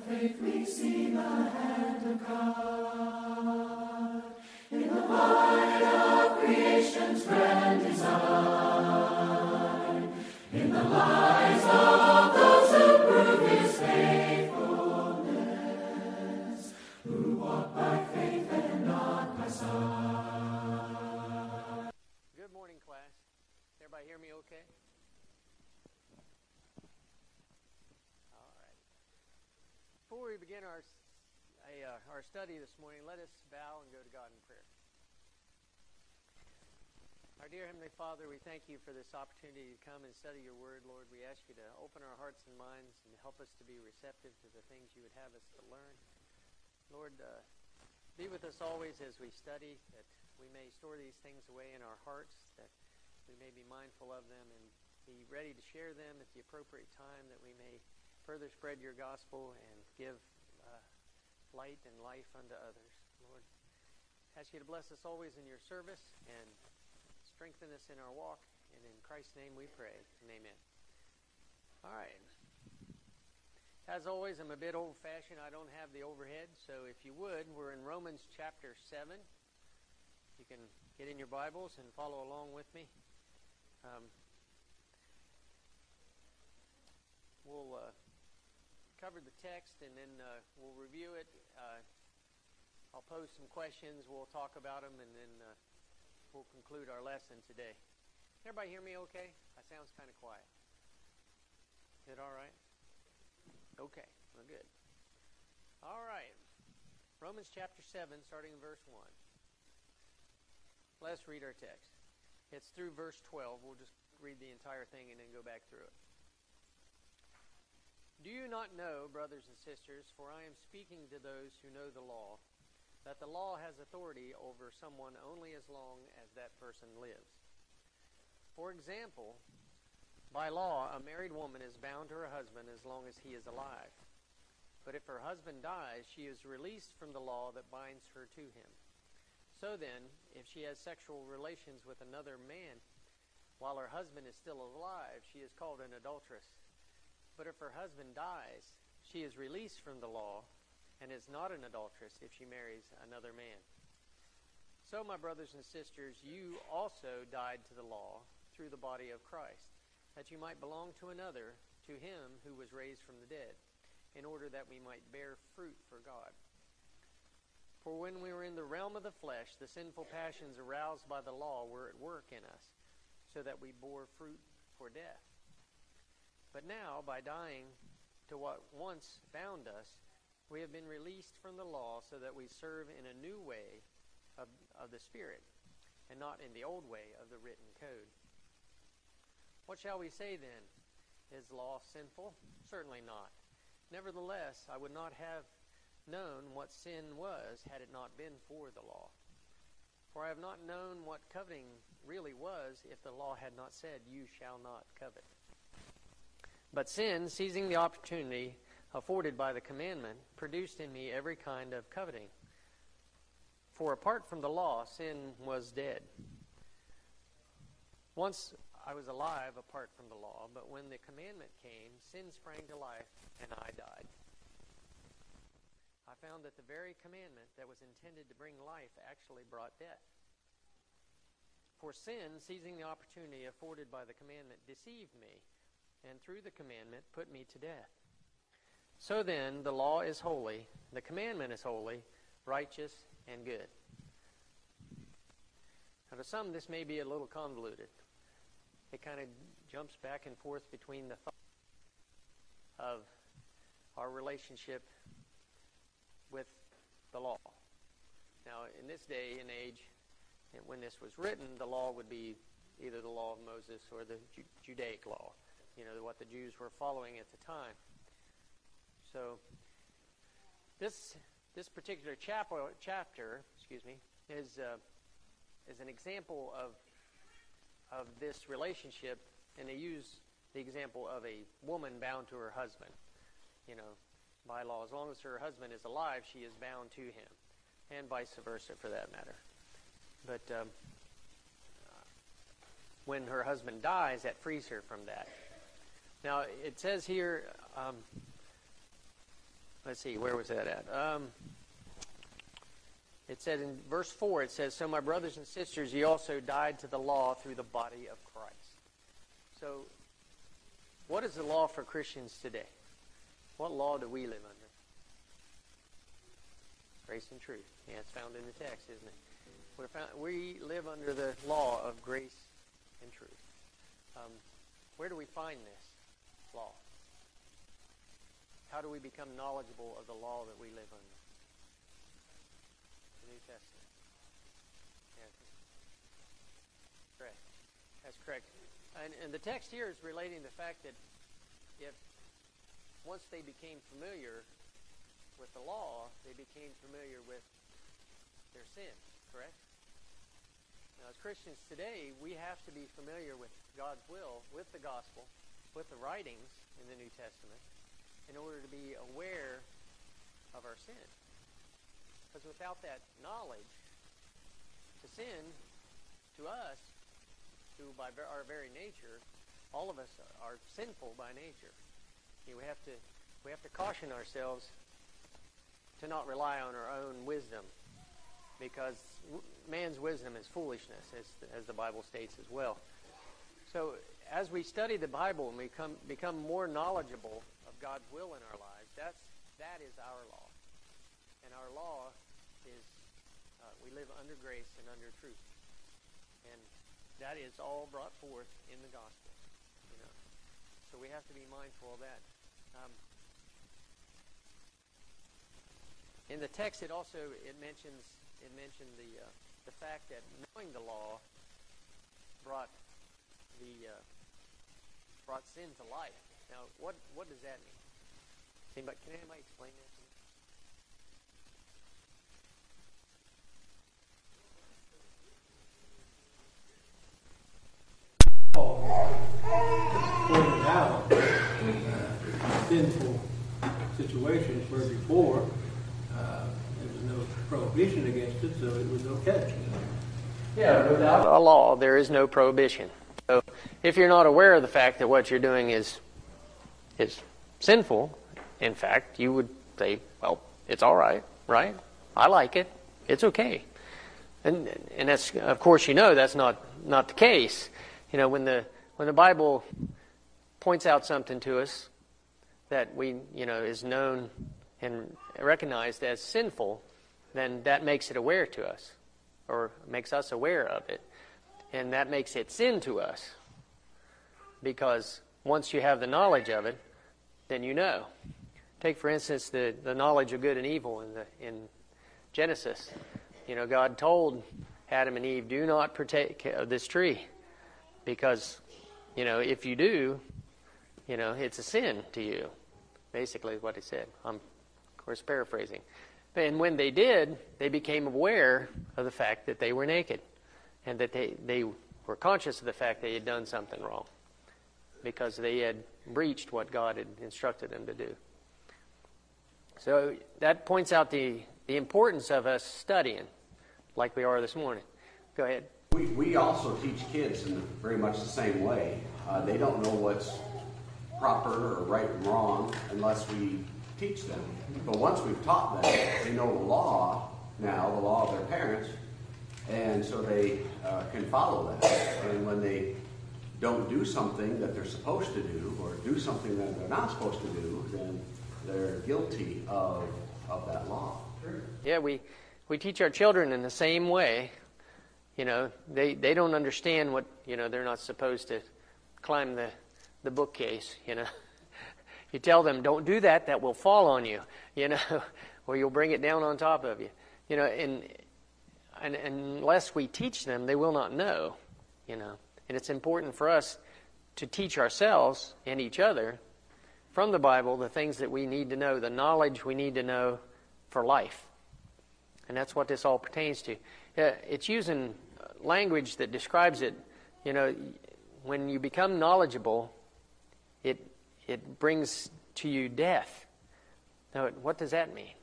faith we see the hand of God. In the light of creation's grand design, in the lives of those who prove his faithfulness, who walk by faith and not by sight. Good morning, class. Everybody hear me okay? All right. Before we begin our study this morning, let us bow and go to God in prayer. Our dear Heavenly Father, we thank you for this opportunity to come and study your word, Lord. We ask you to open our hearts and minds and help us to be receptive to the things you would have us to learn. Lord, be with us always as we study, that we may store these things away in our hearts, that we may be mindful of them and be ready to share them at the appropriate time, that we may further spread your gospel and give light and life unto others. Lord, ask you to bless us always in your service and strengthen us in our walk. And in Christ's name we pray. And amen. All right. As always, I'm a bit old-fashioned. I don't have the overhead. So if you would, we're in Romans chapter 7. You can get in your Bibles and follow along with me. We'll cover the text and then we'll review it. I'll pose some questions. We'll talk about them and then we'll conclude our lesson today. Everybody hear me okay? That sounds kind of quiet. Is it all right? Okay, well, good. All right. Romans chapter 7, starting in verse 1. Let's read our text. It's through verse 12. We'll just read the entire thing and then go back through it. Do you not know, brothers and sisters, for I am speaking to those who know the law, that the law has authority over someone only as long as that person lives? For example, by law, a married woman is bound to her husband as long as he is alive. But if her husband dies, she is released from the law that binds her to him. So then, if she has sexual relations with another man while her husband is still alive, she is called an adulteress. But if her husband dies, she is released from the law and is not an adulteress if she marries another man. So, my brothers and sisters, you also died to the law through the body of Christ, that you might belong to another, to him who was raised from the dead, in order that we might bear fruit for God. For when we were in the realm of the flesh, the sinful passions aroused by the law were at work in us, so that we bore fruit for death. But now, by dying to what once bound us, we have been released from the law so that we serve in a new way of the Spirit, and not in the old way of the written code. What shall we say then? Is law sinful? Certainly not. Nevertheless, I would not have known what sin was had it not been for the law. For I have not known what coveting really was if the law had not said, you shall not covet. But sin, seizing the opportunity afforded by the commandment, produced in me every kind of coveting. For apart from the law, sin was dead. Once I was alive apart from the law, but when the commandment came, sin sprang to life, and I died. I found that the very commandment that was intended to bring life actually brought death. For sin, seizing the opportunity afforded by the commandment, deceived me, and through the commandment put me to death. So then, the law is holy, the commandment is holy, righteous, and good. Now, to some, this may be a little convoluted. It kind of jumps back and forth between the thought of our relationship with the law. Now, in this day and age, when this was written, the law would be either the law of Moses or the Judaic law, what the Jews were following at the time. So, this particular chapter, is an example of this relationship, and they use the example of a woman bound to her husband. By law, as long as her husband is alive, she is bound to him, and vice versa for that matter. But when her husband dies, that frees her from that. Now, it says here, let's see, where was that at? It said in verse 4, it says, "So my brothers and sisters, ye also died to the law through the body of Christ." So, what is the law for Christians today? What law do we live under? Grace and truth. Yeah, it's found in the text, isn't it? We live under the law of grace and truth. Where do we find this law? How do we become knowledgeable of the law that we live under? The New Testament. Yeah. Correct. That's correct. And the text here is relating the fact that if once they became familiar with the law, they became familiar with their sin, correct? Now, as Christians today, we have to be familiar with God's will, with the gospel, with the writings in the New Testament, in order to be aware of our sin. Because without that knowledge, to sin, to us, who by our very nature, all of us are sinful by nature. We have to caution ourselves to not rely on our own wisdom, because man's wisdom is foolishness, as the Bible states as well. So as we study the Bible and we become more knowledgeable of God's will in our lives, that is our law. And our law is, we live under grace and under truth. And that is all brought forth in the gospel. So we have to be mindful of that. In the text, it mentioned the fact that knowing the law brought sin to life. Now, what does that mean? Can anybody explain that to me? Pointed out sinful situations where before there was no prohibition against it, so it was okay. Yeah, without a law, there is no prohibition. So if you're not aware of the fact that what you're doing is sinful, in fact, you would say, well, it's all right, right? I like it. It's okay. And that's, of course, that's not the case. When the Bible points out something to us that is known and recognized as sinful, then that makes it aware to us, or makes us aware of it. And that makes it sin to us. Because once you have the knowledge of it, then you know. Take, for instance, the knowledge of good and evil in Genesis. God told Adam and Eve, do not partake of this tree. Because, if you do, it's a sin to you. Basically what he said. I'm, of course, paraphrasing. And when they did, they became aware of the fact that they were naked. And that they were conscious of the fact they had done something wrong. Because they had breached what God had instructed them to do. So that points out the importance of us studying, like we are this morning. Go ahead. We also teach kids in very much the same way. They don't know what's proper or right and wrong unless we teach them. But once we've taught them, they know the law now, the law of their parents, and so they can follow that. And when they don't do something that they're supposed to do, or do something that they're not supposed to do, then they're guilty of that law. Yeah, we teach our children in the same way. They don't understand what, they're not supposed to climb the bookcase, You tell them, don't do that, that will fall on you, or you'll bring it down on top of you. And unless we teach them, they will not know, And it's important for us to teach ourselves and each other from the Bible the things that we need to know, the knowledge we need to know for life. And that's what this all pertains to. It's using language that describes it. When you become knowledgeable, it brings to you death. Now, what does that mean?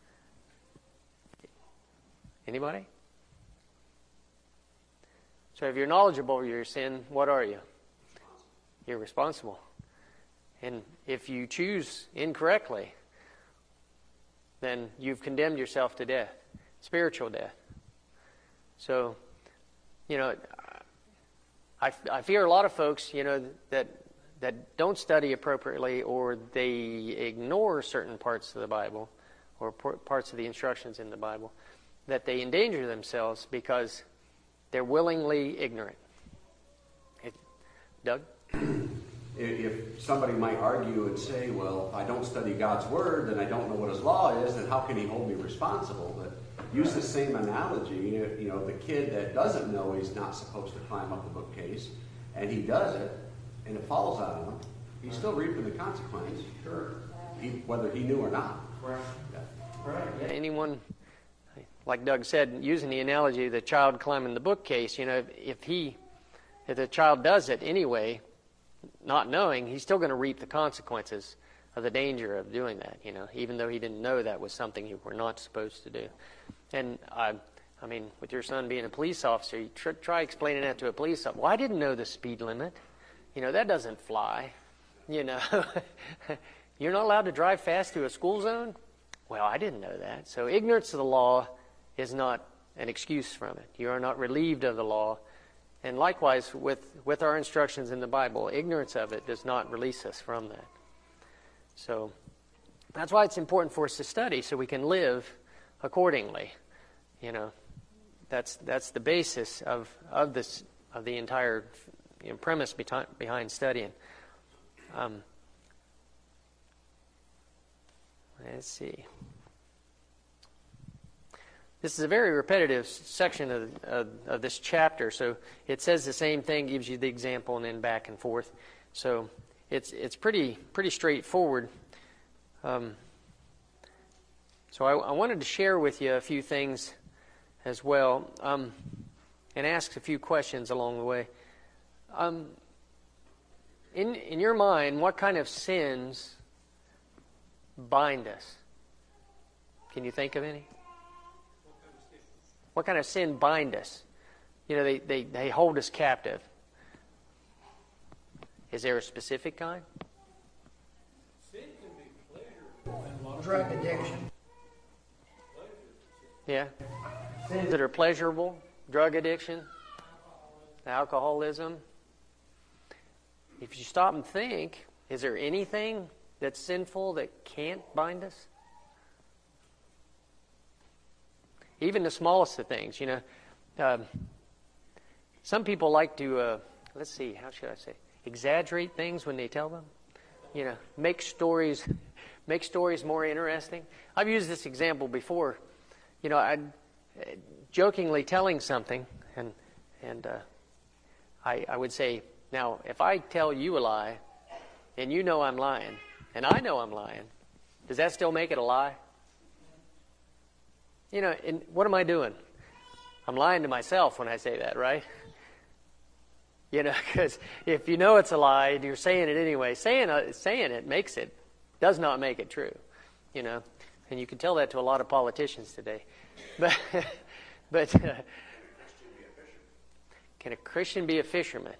Anybody? So if you're knowledgeable of your sin, what are you? You're responsible. And if you choose incorrectly, then you've condemned yourself to death, spiritual death. So, I fear a lot of folks, that don't study appropriately, or they ignore certain parts of the Bible or parts of the instructions in the Bible, that they endanger themselves because they're willingly ignorant. Doug? If somebody might argue and say, well, if I don't study God's Word, then I don't know what His law is, then how can He hold me responsible? But use the same analogy. The kid that doesn't know he's not supposed to climb up a bookcase, and he does it, and it falls on him, he's still reaping the consequence. Sure. Whether he knew or not. Right. Yeah. Right. Yeah. Anyone, like Doug said, using the analogy of the child climbing the bookcase, if the child does it anyway, not knowing, he's still going to reap the consequences of the danger of doing that, even though he didn't know that was something you were not supposed to do. And with your son being a police officer, you try explaining that to a police officer. Well, I didn't know the speed limit. That doesn't fly. You're not allowed to drive fast through a school zone? Well, I didn't know that. So ignorance of the law is not an excuse from it. You are not relieved of the law. And likewise, with our instructions in the Bible, ignorance of it does not release us from that. So that's why it's important for us to study, so we can live accordingly. That's the basis of the entire premise behind studying. Let's see. This is a very repetitive section of this chapter, so it says the same thing, gives you the example, and then back and forth. So it's pretty straightforward. So I wanted to share with you a few things as well, and ask a few questions along the way. In your mind, what kind of sins bind us? Can you think of any? What kind of sin bind us? They hold us captive. Is there a specific kind? Sin can be pleasurable. Drug addiction. Yeah. Sins that are pleasurable, drug addiction, alcoholism. If you stop and think, is there anything that's sinful that can't bind us? Even the smallest of things, some people like to, how should I say, exaggerate things when they tell them. Make stories more interesting. I've used this example before. I jokingly telling something, and I would say, now, if I tell you a lie, and you know I'm lying, and I know I'm lying, does that still make it a lie? And what am I doing? I'm lying to myself when I say that, right? Because if you know it's a lie and you're saying it anyway, saying it does not make it true, And you can tell that to a lot of politicians today. But can a Christian be a fisherman?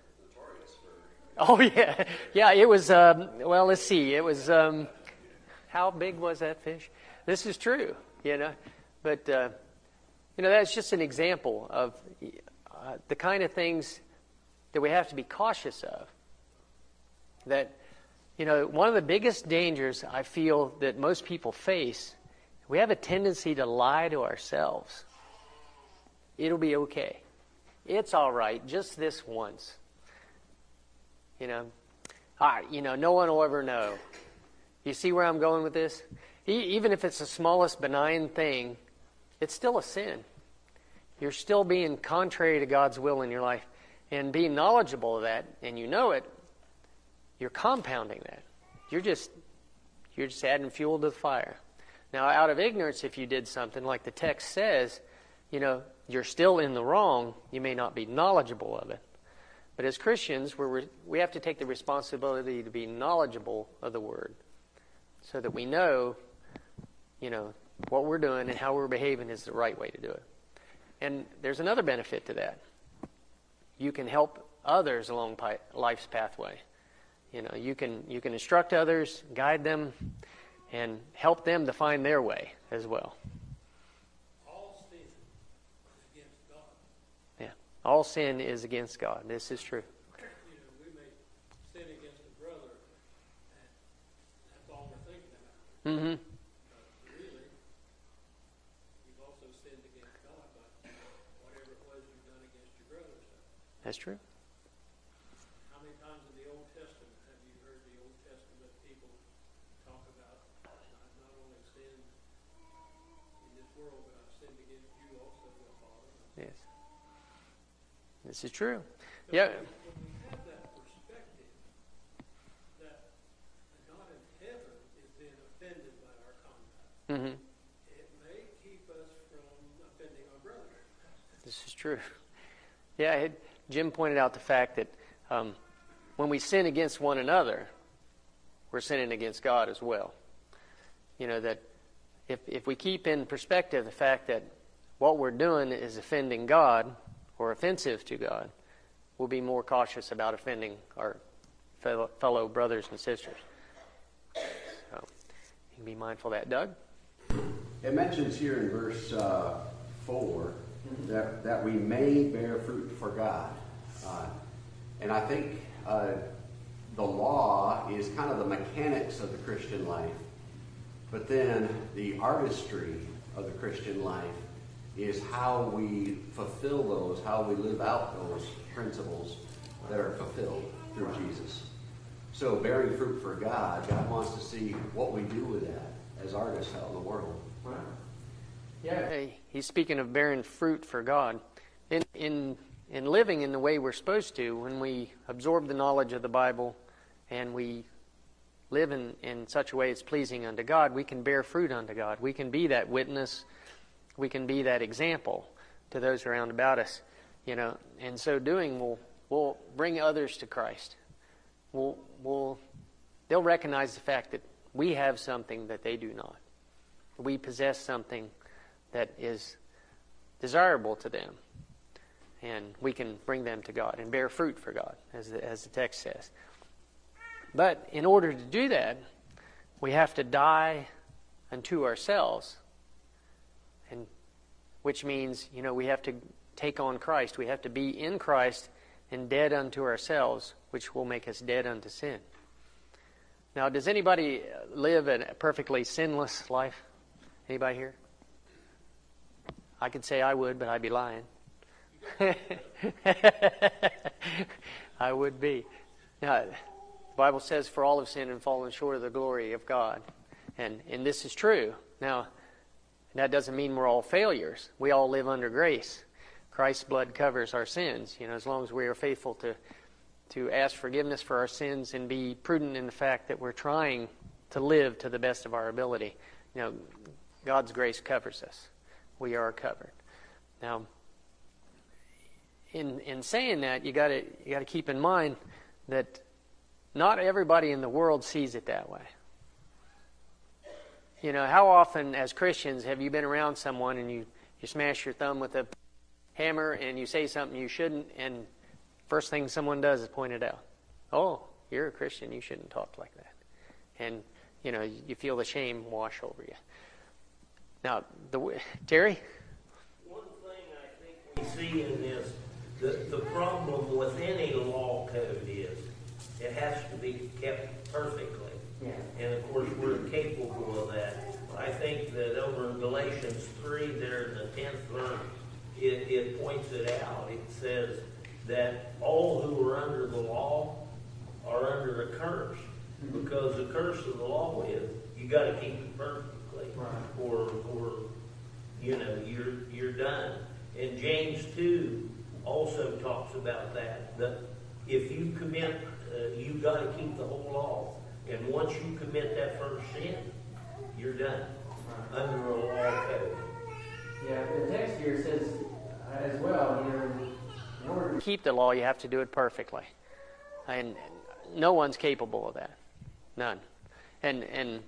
Oh, yeah. Yeah, it was, let's see. It was, how big was that fish? This is true, But, that's just an example of the kind of things that we have to be cautious of. That, one of the biggest dangers I feel that most people face, we have a tendency to lie to ourselves. It'll be okay. It's all right, just this once. No one will ever know. You see where I'm going with this? Even if it's the smallest benign thing, it's still a sin. You're still being contrary to God's will in your life. And being knowledgeable of that, and you know it, you're compounding that. You're just adding fuel to the fire. Now, out of ignorance, if you did something like the text says, you're still in the wrong. You may not be knowledgeable of it. But as Christians, we have to take the responsibility to be knowledgeable of the Word, so that we know, what we're doing and how we're behaving is the right way to do it. And there's another benefit to that. You can help others along life's pathway. You can instruct others, guide them, and help them to find their way as well. All sin is against God. Yeah, all sin is against God. This is true. You know, we may sin against a brother, and that's all we're thinking about. Mm-hmm. But really, you've also sinned against God by whatever it was you've done against your brother. So, That's true. how many times in the Old Testament have you heard the Old Testament people talk about, I've not only sinned in this world, but I've sinned against you also, O Father. Yes. This is true. So Yeah. when we have that perspective that the God in heaven is being offended by our conduct, Mm-hmm. it may keep us from offending our brother. This is true. Yeah, Jim pointed out the fact that when we sin against one another, we're sinning against God as well. You know, that if we keep in perspective the fact that what we're doing is offending God or offensive to God, we'll be more cautious about offending our fellow brothers and sisters. So you can be mindful of that. Doug? It mentions here in verse 4 that we may bear fruit for God. And I think the law is kind of the mechanics of the Christian life. But then the artistry of the Christian life is how we fulfill those, how we live out those principles that are fulfilled through Jesus. So bearing fruit for God, God wants to see what we do with that as artists out in the world. Right. Yeah. Hey, he's speaking of bearing fruit for God. In living in the way we're supposed to, when we absorb the knowledge of the Bible and we live in such a way it's pleasing unto God, we can bear fruit unto God. We can be that witness. We can be that example to those around about us. You know, and so doing will bring others to Christ. They'll recognize the fact that we have something that they do not. We possess something that is desirable to them. And we can bring them to God and bear fruit for God, as the text says. But in order to do that, we have to die unto ourselves, and which means, you know, we have to take on Christ. We have to be in Christ and dead unto ourselves, which will make us dead unto sin. Now, does anybody live a perfectly sinless life? Anybody here? I could say I would, but I'd be lying. I would be. Now, the Bible says, for all have sinned and fallen short of the glory of God. And this is true. Now, that doesn't mean we're all failures. We all live under grace. Christ's blood covers our sins, you know, as long as we are faithful to ask forgiveness for our sins and be prudent in the fact that we're trying to live to the best of our ability. You know, God's grace covers us. We are covered. Now, in saying that, you got to keep in mind that not everybody in the world sees it that way. You know, how often as Christians have you been around someone and you smash your thumb with a hammer and you say something you shouldn't, and first thing someone does is point it out. Oh, you're a Christian, you shouldn't talk like that. And, you know, you feel the shame wash over you. Now, Terry? One thing I think we see in this, the problem with any law code is it has to be kept perfectly. Yeah. And of course, we're capable of that. I think that over in Galatians 3, there in the 10th verse, it points it out. It says that all who are under the law are under a curse. Mm-hmm. Because the curse of the law is you got to keep it perfectly, right, or you know, you're done. And James 2 also talks about that if you commit, you've got to keep the whole law. And once you commit that first sin, you're done, right, under a law code. Yeah, the text here says as well, you know, in order to keep the law, you have to do it perfectly. And no one's capable of that. None. And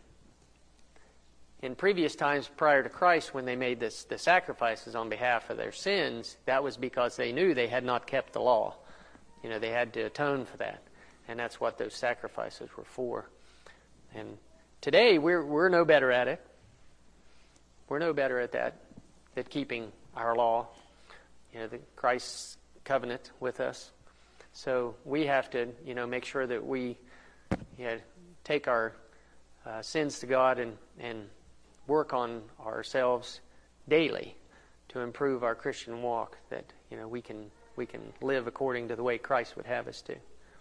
in previous times prior to Christ, when they made the sacrifices on behalf of their sins, that was because they knew they had not kept the law. You know, they had to atone for that. And that's what those sacrifices were for. And today we're no better at it. We're no better at that, at keeping our law, Christ's covenant with us. So we have to, make sure that we take our sins to God and work on ourselves daily to improve our Christian walk, that we can live according to the way Christ would have us to.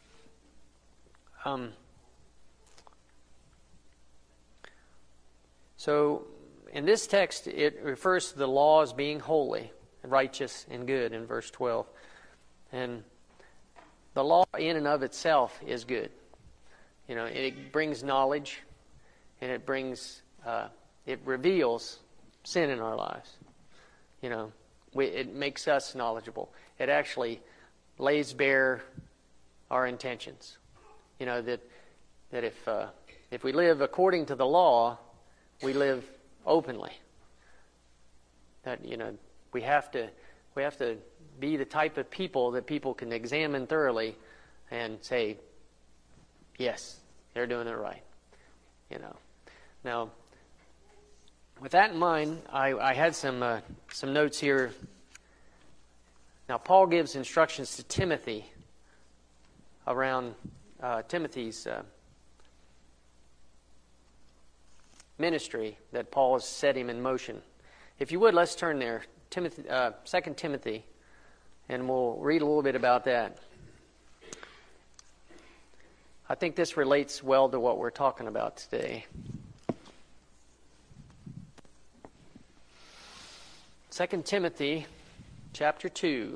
So in this text, it refers to the law as being holy, righteous, and good in verse 12. And the law in and of itself is good. It brings knowledge, and it reveals sin in our lives. It makes us knowledgeable. It actually lays bare our intentions. That if we live according to the law, we live openly. That we have to be the type of people that people can examine thoroughly and say, yes, they're doing it right. Now, with that in mind, I had some notes here. Now, Paul gives instructions to Timothy around Timothy's ministry that Paul has set him in motion. If you would, let's turn there. 2 Timothy, and we'll read a little bit about that. I think this relates well to what we're talking about today. 2 Timothy chapter 2.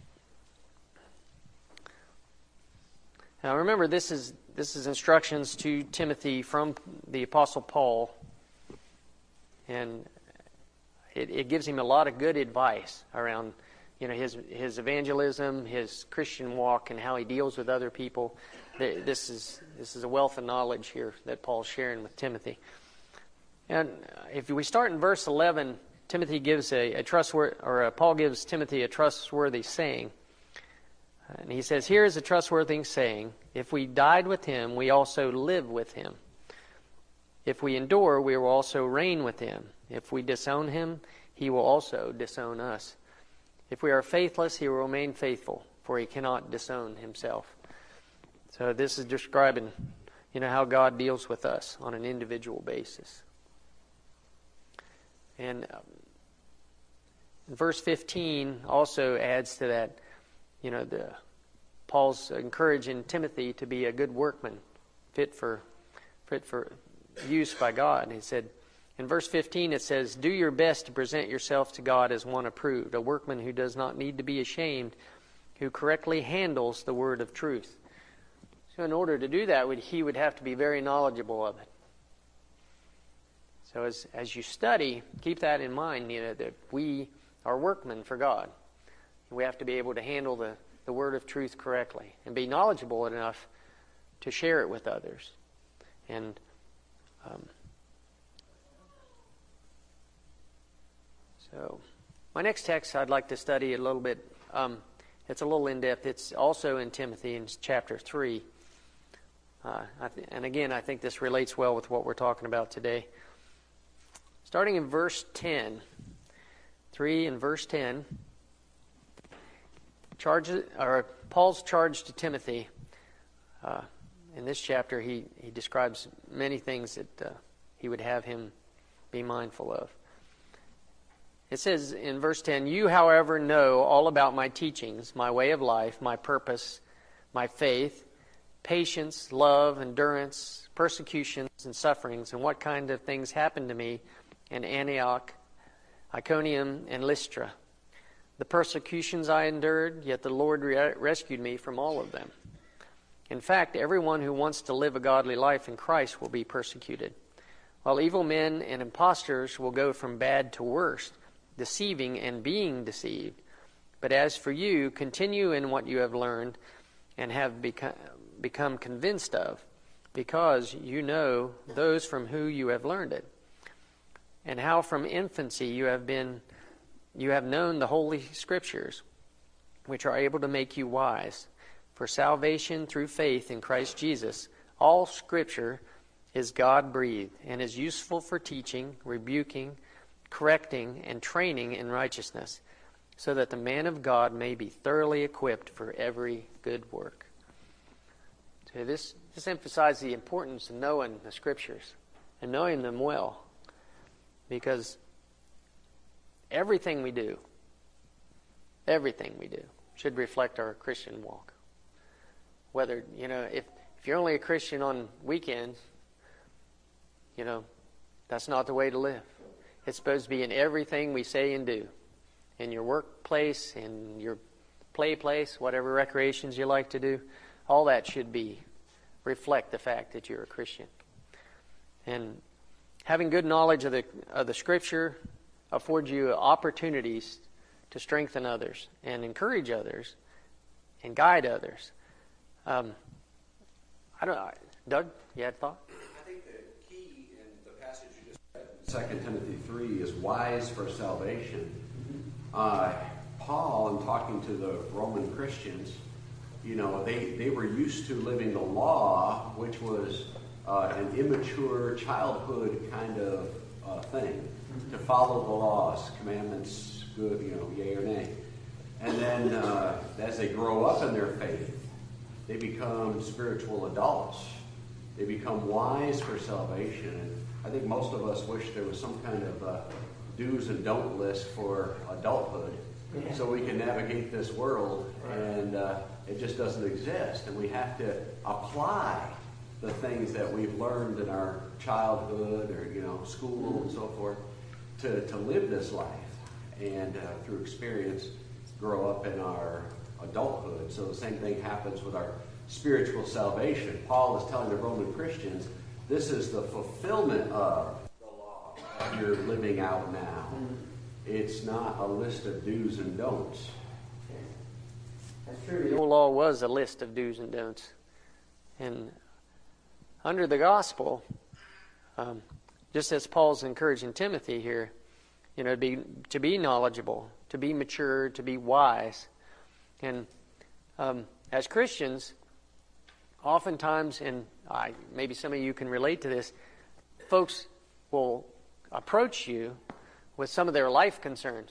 Now remember, this is instructions to Timothy from the Apostle Paul, and it gives him a lot of good advice around his evangelism, his Christian walk, and how he deals with other people. This is a wealth of knowledge here that Paul's sharing with Timothy. And if we start in verse 11, Timothy gives Paul gives Timothy a trustworthy saying. And he says, "Here is a trustworthy saying: if we died with him, we also live with him. If we endure, we will also reign with him. If we disown him, he will also disown us. If we are faithless, he will remain faithful, for he cannot disown himself." So this is describing, how God deals with us on an individual basis. And verse 15 also adds to that, Paul's encouraging Timothy to be a good workman, fit for use by God. He said, in verse 15 it says, "Do your best to present yourself to God as one approved, a workman who does not need to be ashamed, who correctly handles the word of truth." So in order to do that, he would have to be very knowledgeable of it. So as you study, keep that in mind, that we are workmen for God. We have to be able to handle the word of truth correctly and be knowledgeable enough to share it with others. And so my next text I'd like to study a little bit. It's a little in-depth. It's also in Timothy in chapter 3. And again, I think this relates well with what we're talking about today. Starting in verse 10, 3 and verse 10, Paul's charge to Timothy. In this chapter, he describes many things that he would have him be mindful of. It says in verse 10, "You, however, know all about my teachings, my way of life, my purpose, my faith, patience, love, endurance, persecutions, and sufferings, and what kind of things happened to me in Antioch, Iconium, and Lystra. The persecutions I endured, yet the Lord rescued me from all of them. In fact, everyone who wants to live a godly life in Christ will be persecuted, while evil men and impostors will go from bad to worse, deceiving and being deceived. But as for you, continue in what you have learned and have become convinced of, because you know those from whom you have learned it, and how from infancy you have known the Holy Scriptures, which are able to make you wise for salvation through faith in Christ Jesus. All Scripture is God-breathed and is useful for teaching, rebuking, correcting, and training in righteousness, so that the man of God may be thoroughly equipped for every good work. So this emphasizes the importance of knowing the Scriptures and knowing them well, because everything we do should reflect our Christian walk. Whether, if you're only a Christian on weekends, that's not the way to live. It's supposed to be in everything we say and do. In your workplace, in your play place, whatever recreations you like to do, all that should reflect the fact that you're a Christian. And having good knowledge of the Scripture affords you opportunities to strengthen others and encourage others and guide others. I don't know. Doug, you had a thought? I think the key in the passage you just read, 2 Timothy 3, is wise for salvation. Paul, in talking to the Roman Christians, they were used to living the law, which was an immature childhood kind of thing, to follow the laws, commandments, good, yea or nay. And then as they grow up in their faith, they become spiritual adults. They become wise for salvation. And I think most of us wish there was some kind of do's and don't list for adulthood, so we can navigate this world, and it just doesn't exist. And we have to apply the things that we've learned in our childhood or school and so forth to live this life, and through experience grow up in our adulthood. So the same thing happens with our spiritual salvation. Paul is telling the Roman Christians, this is the fulfillment of the law that you're living out now. It's not a list of do's and don'ts. That's true. The old law was a list of do's and don'ts. And under the gospel, just as Paul's encouraging Timothy here, to be knowledgeable, to be mature, to be wise. And as Christians, oftentimes, and maybe some of you can relate to this, folks will approach you with some of their life concerns.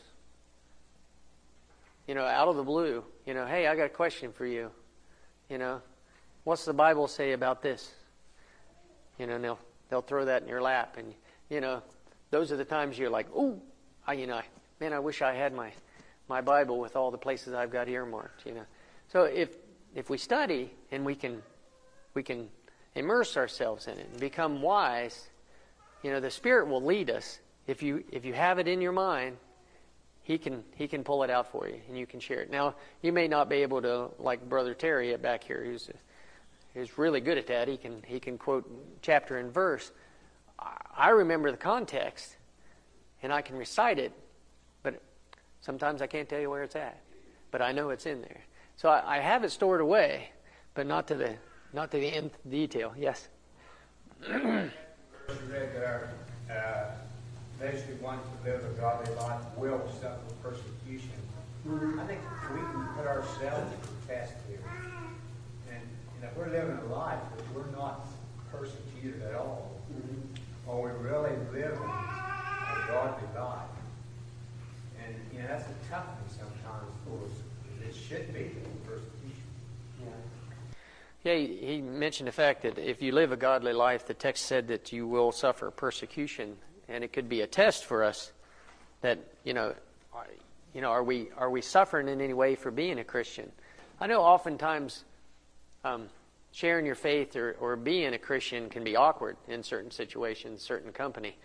Out of the blue, hey, I got a question for you. What's the Bible say about this? They'll throw that in your lap, and those are the times you're like, ooh, I wish I had my Bible with all the places I've got earmarked. So if we study and we can immerse ourselves in it and become wise, the Spirit will lead us. If you have it in your mind, He can pull it out for you, and you can share it. Now, you may not be able to, like Brother Terry back here, who's really good at that. He can quote chapter and verse. I remember the context, and I can recite it, but sometimes I can't tell you where it's at. But I know it's in there. So I have it stored away, but not to the nth detail. Yes. You read there, basically one to live a godly life will suffer persecution. I think we can put ourselves to the test here. And if we're living a life that we're not persecuted at all, or we really live a godly life, and that's a tough one sometimes for us. It should be persecution. Yeah, he mentioned the fact that if you live a godly life, the text said that you will suffer persecution, and it could be a test for us that are we suffering in any way for being a Christian? I know oftentimes sharing your faith or being a Christian can be awkward in certain situations, certain company.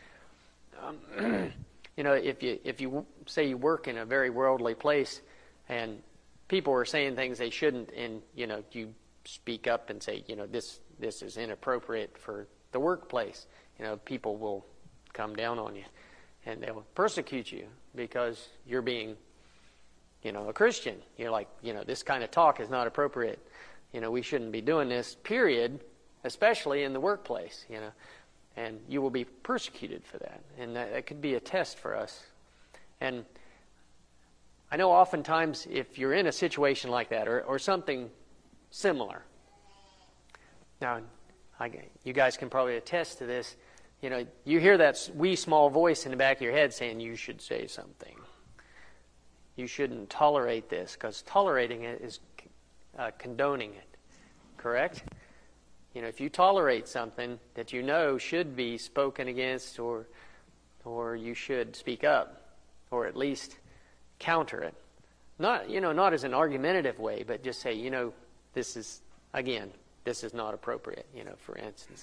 If you say you work in a very worldly place and people are saying things they shouldn't, and you speak up and say, this is inappropriate for the workplace, people will come down on you and they'll persecute you because you're being a Christian. You're like, this kind of talk is not appropriate. We shouldn't be doing this, period, especially in the workplace, and you will be persecuted for that. And that could be a test for us. And I know oftentimes if you're in a situation like that or something similar. Now, You guys can probably attest to this. You know, you hear that wee small voice in the back of your head saying, you should say something. You shouldn't tolerate this, because tolerating it is condoning it. Correct? You know, if you tolerate something that you know should be spoken against, or you should speak up, or at least counter it. Not as an argumentative way, but just say, this is not appropriate, for instance.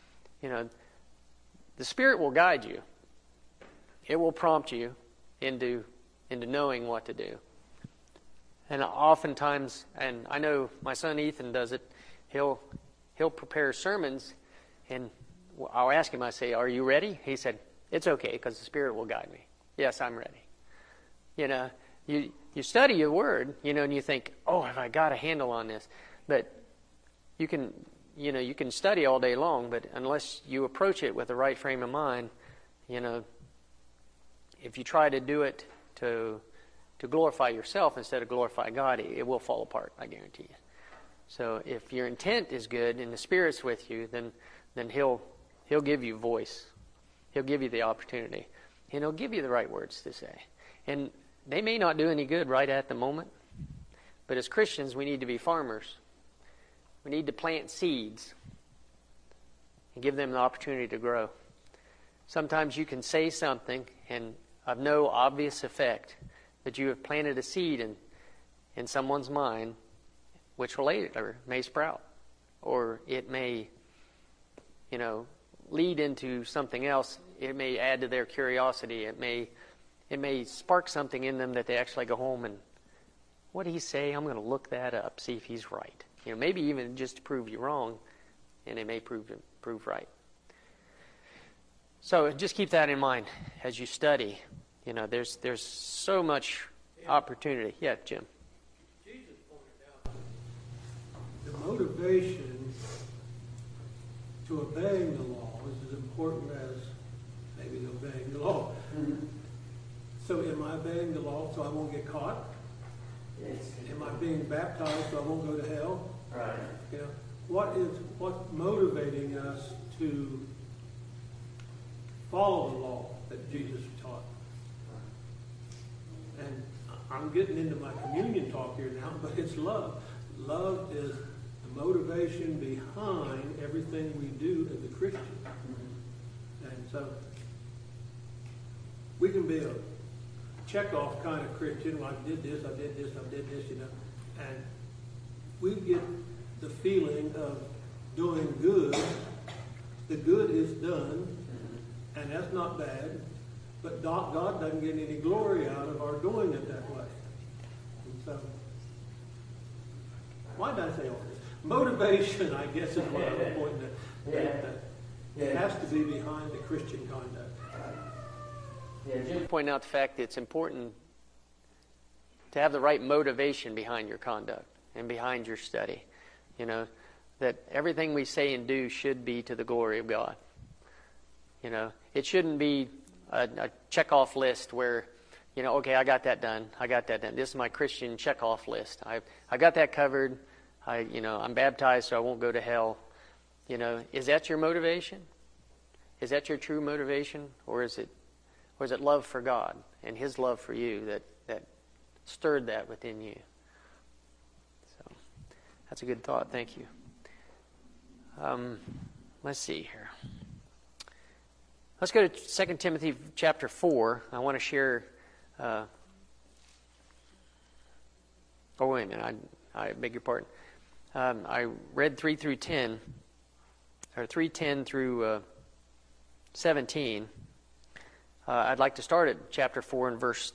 The Spirit will guide you. It will prompt you into knowing what to do. And oftentimes, and I know my son Ethan does it, he'll prepare sermons, and I'll ask him, I say, are you ready? He said, it's okay, because the Spirit will guide me. Yes, I'm ready. You study your word, and you think, oh, have I got a handle on this? But you can study all day long, but unless you approach it with the right frame of mind, if you try to do it to glorify yourself instead of glorify God, it will fall apart, I guarantee you. So if your intent is good and the Spirit's with you, then He'll give you voice. He'll give you the opportunity. And He'll give you the right words to say. And they may not do any good right at the moment, but as Christians, we need to be farmers. We need to plant seeds and give them the opportunity to grow. Sometimes you can say something and of no obvious effect, but you have planted a seed in someone's mind, which will later may sprout, or it may, lead into something else. It may add to their curiosity. It may spark something in them that they actually go home and, what did he say? I'm going to look that up, see if he's right. Maybe even just to prove you wrong, and it may prove right. So just keep that in mind as you study. There's so much opportunity. Yeah, Jim. Jesus pointed out the motivation to obeying the law is as important as maybe obeying the law. Mm-hmm. So am I obeying the law so I won't get caught? Yes. Am I being baptized so I won't go to hell? Right. What's motivating us to follow the law that Jesus taught? And I'm getting into my communion talk here now, but it's love. Love is the motivation behind everything we do as a Christian. Mm-hmm. And so we can be a check-off kind of Christian. Well, I did this, and we get the feeling of doing good. The good is done, and that's not bad, but God doesn't get any glory out of our doing it that way. And so, why did I say all this? Motivation, I guess, is what I'm pointing at. It has to be behind the Christian conduct. Yeah, Jim pointed out the fact that it's important to have the right motivation behind your conduct and behind your study. That everything we say and do should be to the glory of God. It shouldn't be a check-off list where, okay, I got that done. This is my Christian check-off list. I got that covered. I'm baptized so I won't go to hell. Is that your motivation? Is that your true motivation? Or is it love for God and His love for you that stirred that within you? So that's a good thought. Thank you. Let's see here. Let's go to 2 Timothy chapter 4. I want to share... wait a minute. I beg your pardon. I read 3 through 10, or 3:10 through 17. I'd like to start at chapter 4 and verse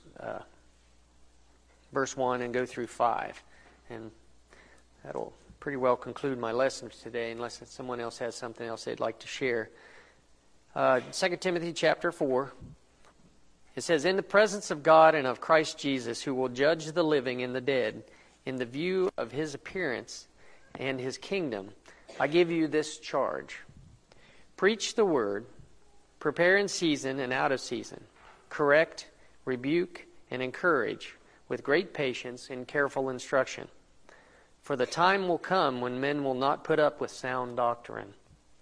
1 and go through 5. And that'll pretty well conclude my lesson today, unless someone else has something else they'd like to share. 2 Timothy chapter 4. It says, "In the presence of God and of Christ Jesus, who will judge the living and the dead, in the view of His appearance and His kingdom, I give you this charge. Preach the word, prepare in season and out of season, correct, rebuke, and encourage with great patience and careful instruction. For the time will come when men will not put up with sound doctrine,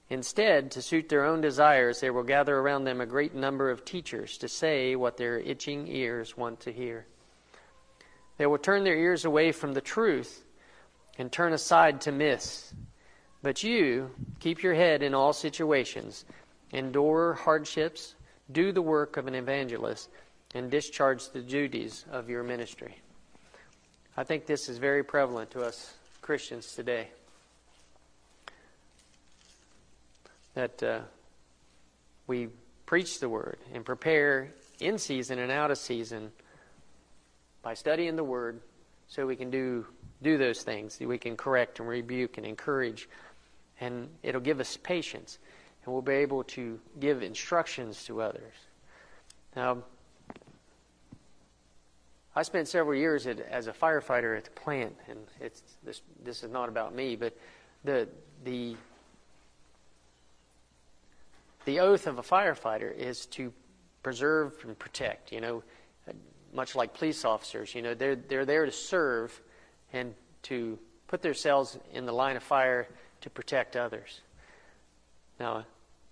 Instead, to suit their own desires, they will gather around them a great number of teachers to say what their itching ears want to hear. They will turn their ears away from the truth and turn aside to myths. But you, keep your head in all situations, endure hardships, do the work of an evangelist, and discharge the duties of your ministry. I think this is very prevalent to us Christians today. That we preach the Word and prepare in season and out of season by studying the Word so we can do those things. We can correct and rebuke and encourage, and it'll give us patience, and we'll be able to give instructions to others. Now, I spent several years as a firefighter at the plant, and this is not about me, but the oath of a firefighter is to preserve and protect. Much like police officers, they're there to serve and to put themselves in the line of fire to protect others. Now,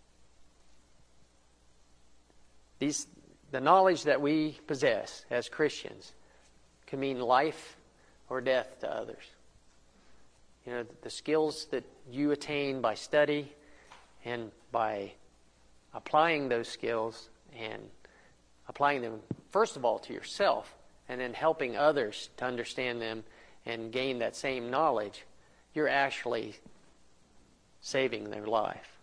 the knowledge that we possess as Christians can mean life or death to others. The skills that you attain by study and by applying those skills and applying them, first of all, to yourself, and then helping others to understand them and gain that same knowledge, you're actually saving their life.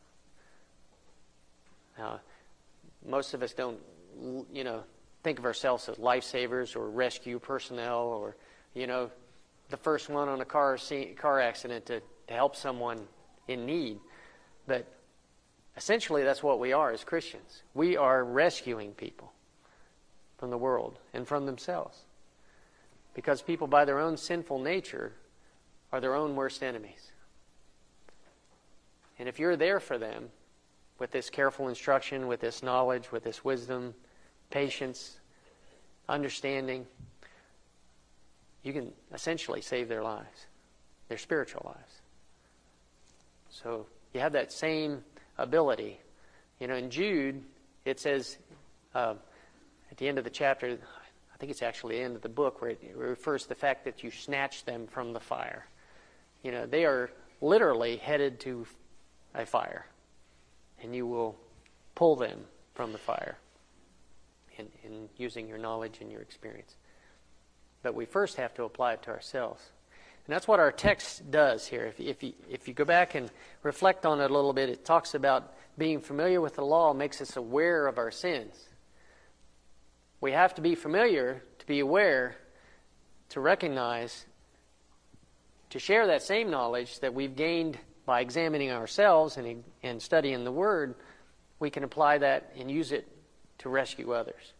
Now, most of us don't, think of ourselves as lifesavers or rescue personnel or, the first one on a car accident to help someone in need. But essentially, that's what we are as Christians. We are rescuing people from the world and from themselves. Because people, by their own sinful nature, are their own worst enemies. And if you're there for them with this careful instruction, with this knowledge, with this wisdom, patience, understanding, you can essentially save their lives, their spiritual lives. So you have that same ability. In Jude, it says at the end of the chapter, I think it's actually the end of the book, where it refers to the fact that you snatch them from the fire. They are literally headed to a fire, and you will pull them from the fire in using your knowledge and your experience. But we first have to apply it to ourselves. And that's what our text does here. If you go back and reflect on it a little bit, it talks about being familiar with the law makes us aware of our sins. We have to be familiar, to be aware, to recognize, to share that same knowledge that we've gained by examining ourselves and studying the Word. We can apply that and use it to rescue others.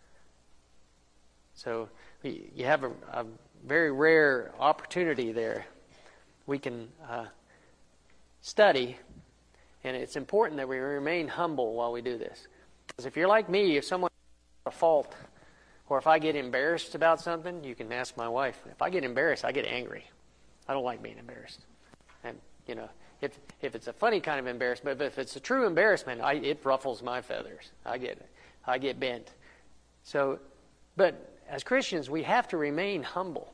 So you have a very rare opportunity there. We can study, and it's important that we remain humble while we do this. Because if you're like me, if someone has a fault, or if I get embarrassed about something, you can ask my wife. If I get embarrassed, I get angry. I don't like being embarrassed. And, if it's a funny kind of embarrassment, but if it's a true embarrassment, it ruffles my feathers. I get bent. So, but as Christians, we have to remain humble.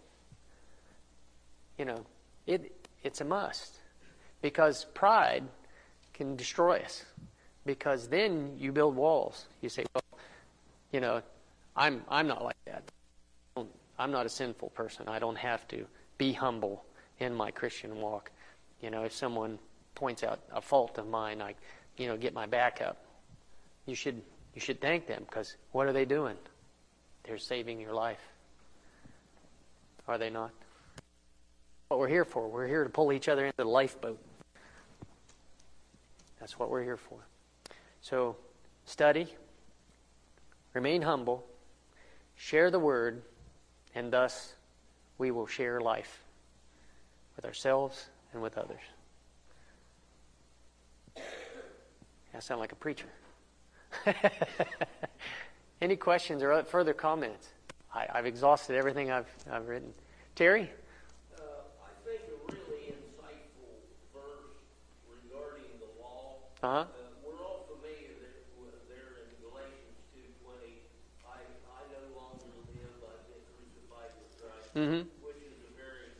It's a must, because pride can destroy us. Because then you build walls. You say, well, I'm not like that. I'm not a sinful person. I don't have to be humble in my Christian walk. If someone points out a fault of mine, I, get my back up. You should thank them, because what are they doing? They're saving your life. Are they not? What we're here for. We're here to pull each other into the lifeboat. That's what we're here for. So, study, remain humble, share the Word, and thus we will share life with ourselves and with others. I sound like a preacher. Any questions or further comments? I've exhausted everything I've written. Terry? I think a really insightful verse regarding the law Uh-huh. We're all familiar there in Galatians 2:20. I no longer live, I've been crucified with Christ, Mm-hmm. which is a very,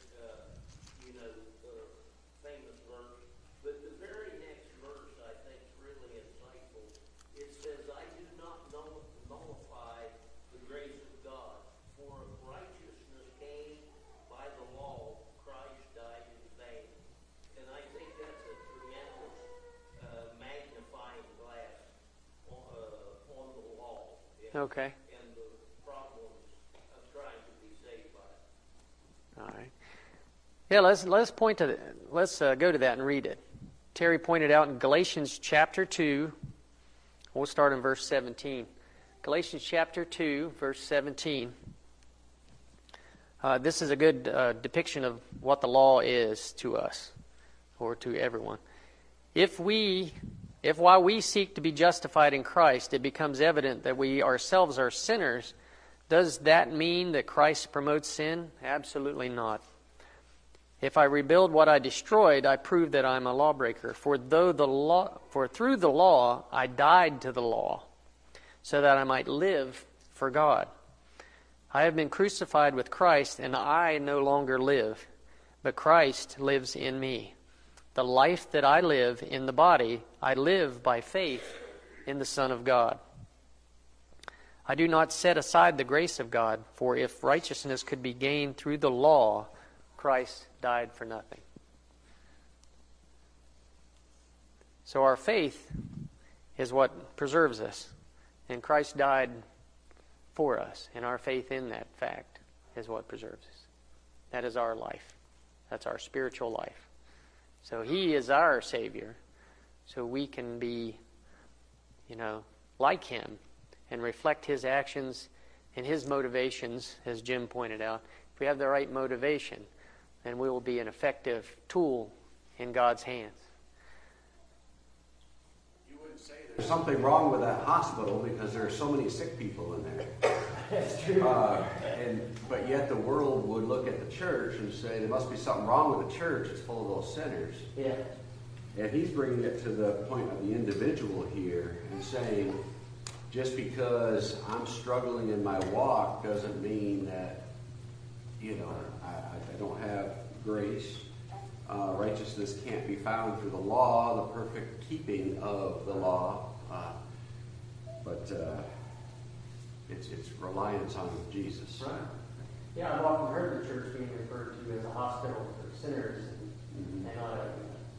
famous verse. But the very next verse, I think, is really insightful. It says, I do not nullify the grace of God, for if righteousness came by the law, Christ died in vain. And I think that's a tremendous magnifying glass on the law. Okay. And the problems of trying to be saved by it. All right. Yeah, let's point to let's go to that and read it. Terry pointed out in Galatians chapter 2. We'll start in verse 17. Galatians chapter 2, verse 17. This is a good depiction of what the law is to us, or to everyone. If while we seek to be justified in Christ, it becomes evident that we ourselves are sinners, does that mean that Christ promotes sin? Absolutely not. If I rebuild what I destroyed, I prove that I'm a lawbreaker. For through the law I died to the law, so that I might live for God. I have been crucified with Christ, and I no longer live, but Christ lives in me. The life that I live in the body, I live by faith in the Son of God. I do not set aside the grace of God, for if righteousness could be gained through the law, Christ died for nothing. So our faith is what preserves us, and Christ died for us, and our faith in that fact is what preserves us. That is our life. That's our spiritual life. So He is our Savior, so we can be, like Him and reflect His actions and His motivations, as Jim pointed out. If we have the right motivation, then we will be an effective tool in God's hands. You wouldn't say there's something wrong with that hospital because there are so many sick people in there. That's true. But yet the world would look at the church and say there must be something wrong with the church. It's full of those sinners. Yeah. And he's bringing it to the point of the individual here and saying, just because I'm struggling in my walk doesn't mean that, I don't have grace. Righteousness can't be found through the law, the perfect keeping of the law. But it's reliance on Jesus. Right. Yeah, I've often heard the church being referred to as a hospital for sinners and not a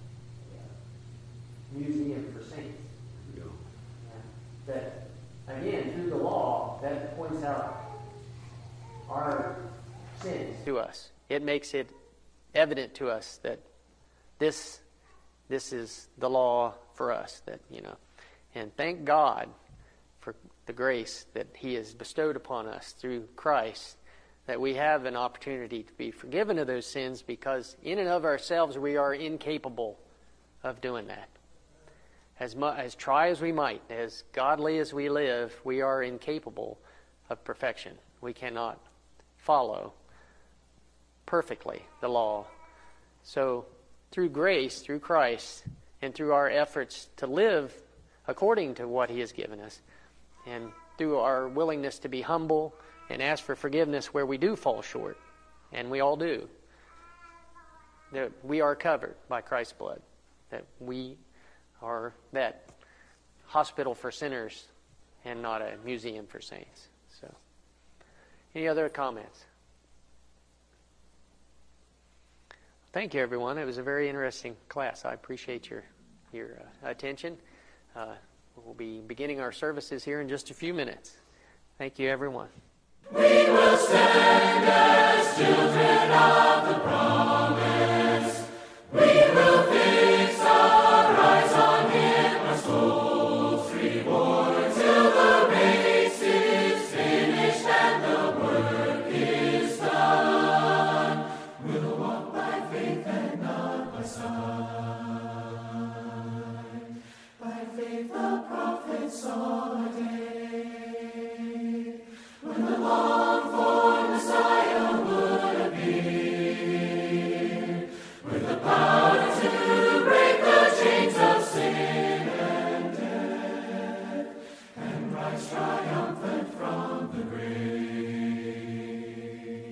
museum for saints. Yeah. That, again, through the law, that points out our sins to us. It makes it evident to us that this is the law for us. And thank God for the grace that He has bestowed upon us through Christ, that we have an opportunity to be forgiven of those sins, because in and of ourselves we are incapable of doing that. As try as we might, as godly as we live, we are incapable of perfection. We cannot follow perfectly the law. So through grace, through Christ, and through our efforts to live according to what He has given us, and through our willingness to be humble and ask for forgiveness where we do fall short, and we all do, that we are covered by Christ's blood, that we are that hospital for sinners and not a museum for saints. So, any other comments? Thank you, everyone. It was a very interesting class. I appreciate your attention. We'll be beginning our services here in just a few minutes. Thank you, everyone. We will stand as children of the promise. We will fix our eyes on Him, our soul's reward, till the race is finished and the work is done. We'll walk by faith and not by sight. By faith the prophets saw a day when the longed-for Messiah would appear. Christ triumphant.